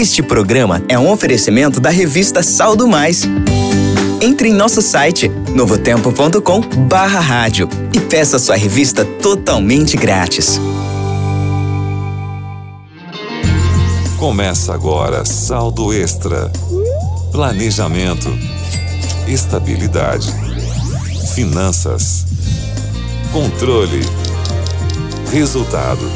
Este programa é um oferecimento da revista Saldo Mais. Entre em nosso site novotempo.com/rádio e peça sua revista totalmente grátis. Começa agora Saldo Extra. Planejamento, estabilidade, finanças, controle, resultado.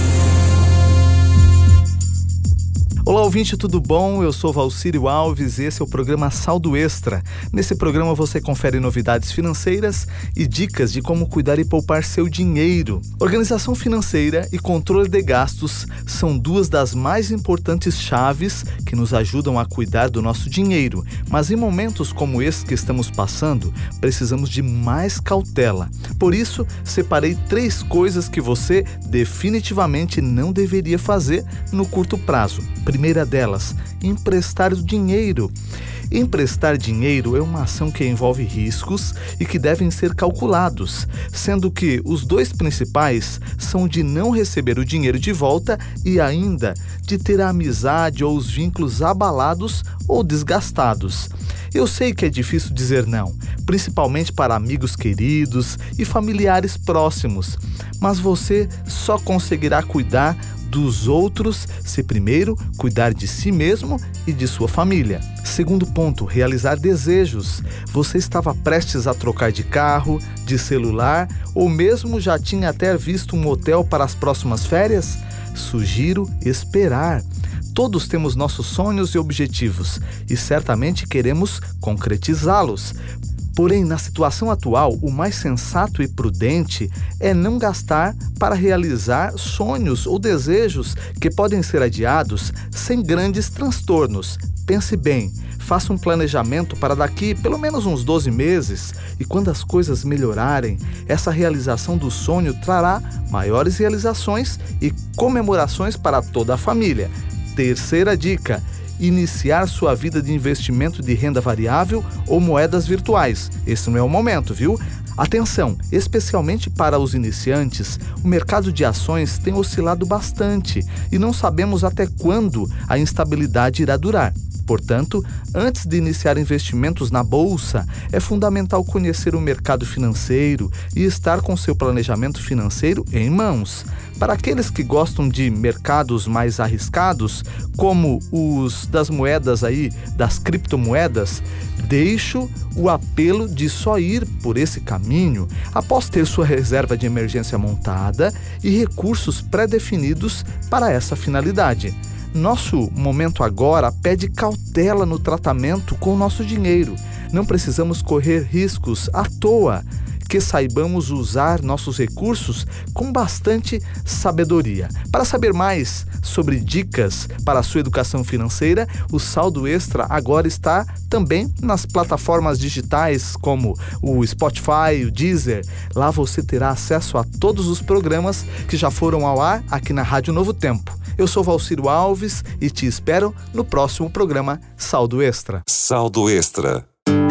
Olá, ouvinte, tudo bom? Eu sou Valcírio Alves e esse é o programa Saldo Extra. Nesse programa você confere novidades financeiras e dicas de como cuidar e poupar seu dinheiro. Organização financeira e controle de gastos são duas das mais importantes chaves que nos ajudam a cuidar do nosso dinheiro. Mas em momentos como esse que estamos passando, precisamos de mais cautela. Por isso, separei 3 coisas que você definitivamente não deveria fazer no curto prazo. Primeira delas, emprestar o dinheiro. Emprestar dinheiro é uma ação que envolve riscos e que devem ser calculados, sendo que os 2 principais são de não receber o dinheiro de volta e ainda de ter a amizade ou os vínculos abalados ou desgastados. Eu sei que é difícil dizer não, principalmente para amigos queridos e familiares próximos, mas você só conseguirá cuidar dos outros se primeiro cuidar de si mesmo e de sua família. Segundo ponto, realizar desejos. Você estava prestes a trocar de carro, de celular ou mesmo já tinha até visto um hotel para as próximas férias? Sugiro esperar. Todos temos nossos sonhos e objetivos e certamente queremos concretizá-los. Porém, na situação atual, o mais sensato e prudente é não gastar para realizar sonhos ou desejos que podem ser adiados sem grandes transtornos. Pense bem, faça um planejamento para daqui pelo menos uns 12 meses e quando as coisas melhorarem, essa realização do sonho trará maiores realizações e comemorações para toda a família. Terceira dica: iniciar sua vida de investimento de renda variável ou moedas virtuais. Esse não é o momento, viu? Atenção, especialmente para os iniciantes, o mercado de ações tem oscilado bastante e não sabemos até quando a instabilidade irá durar. Portanto, antes de iniciar investimentos na bolsa, é fundamental conhecer o mercado financeiro e estar com seu planejamento financeiro em mãos. Para aqueles que gostam de mercados mais arriscados, como os das moedas das criptomoedas, deixo o apelo de só ir por esse caminho após ter sua reserva de emergência montada e recursos pré-definidos para essa finalidade. Nosso momento agora pede cautela no tratamento com o nosso dinheiro. Não precisamos correr riscos à toa, que saibamos usar nossos recursos com bastante sabedoria. Para saber mais sobre dicas para a sua educação financeira, o Saldo Extra agora está também nas plataformas digitais como o Spotify, o Deezer. Lá você terá acesso a todos os programas que já foram ao ar aqui na Rádio Novo Tempo. Eu sou Valcírio Alves e te espero no próximo programa Saldo Extra. Saldo Extra.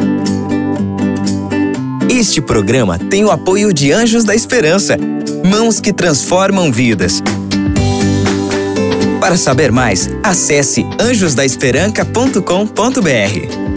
Este programa tem o apoio de Anjos da Esperança, mãos que transformam vidas. Para saber mais, acesse anjosdaesperanca.com.br.